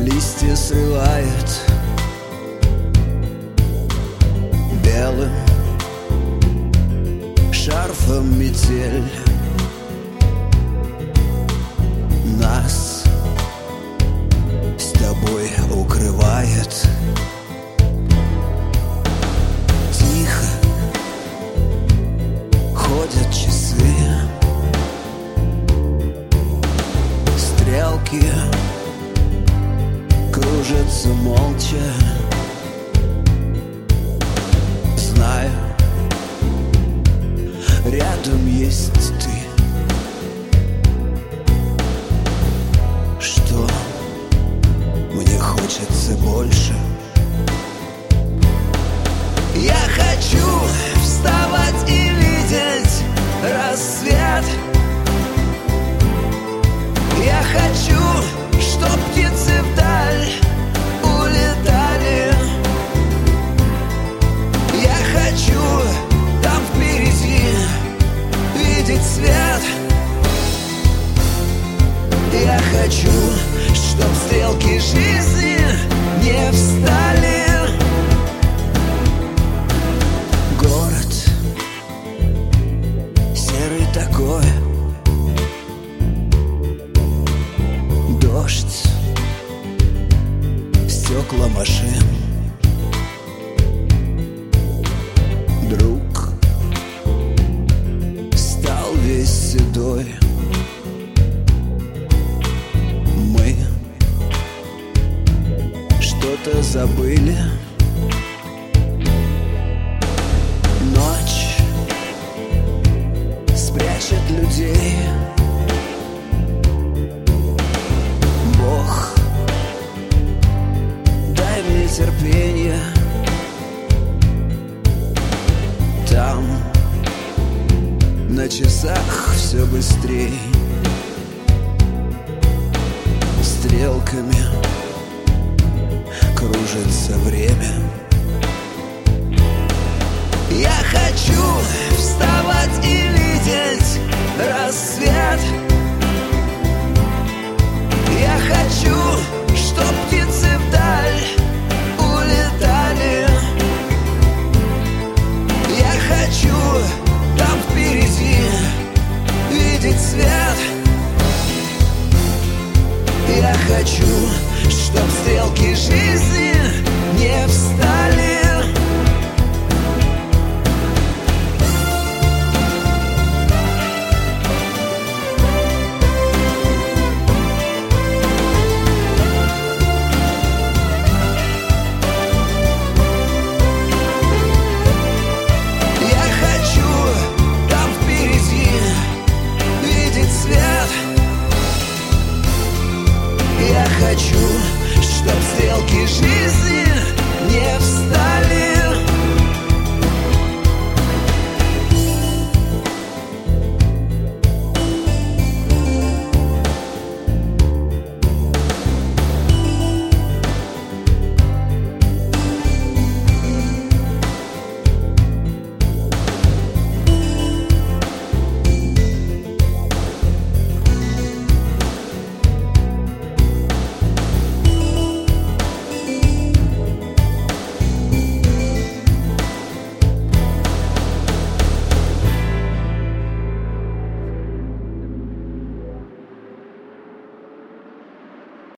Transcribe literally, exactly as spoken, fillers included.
Листья срывает белым шарфом метель. Нас с тобой укрывает. Тихо ходят часы, стрелки кружатся молча. Знаю, рядом есть ты. Что мне хочется больше? Я хочу вставать и видеть рассвет. Я хочу, чтоб птицы вдаль улетали. Я хочу там впереди видеть свет. Я хочу, чтоб стрелки жизни не встали. Город серый такой, дождь, стекла машин. Друг стал весь седой. Мы что-то забыли. Ночь спрячет людей. Бог, дай мне терпение. Там на часах все быстрей. Стрелками кружится время. Я хочу вставать и видеть рассвет. Я хочу, чтоб птицы вдаль улетали. Я хочу там впереди видеть свет. Я хочу, чтоб стрелки жизни не встали. Я хочу там впереди видеть свет. Я хочу, чтоб стрелки жизни не встали.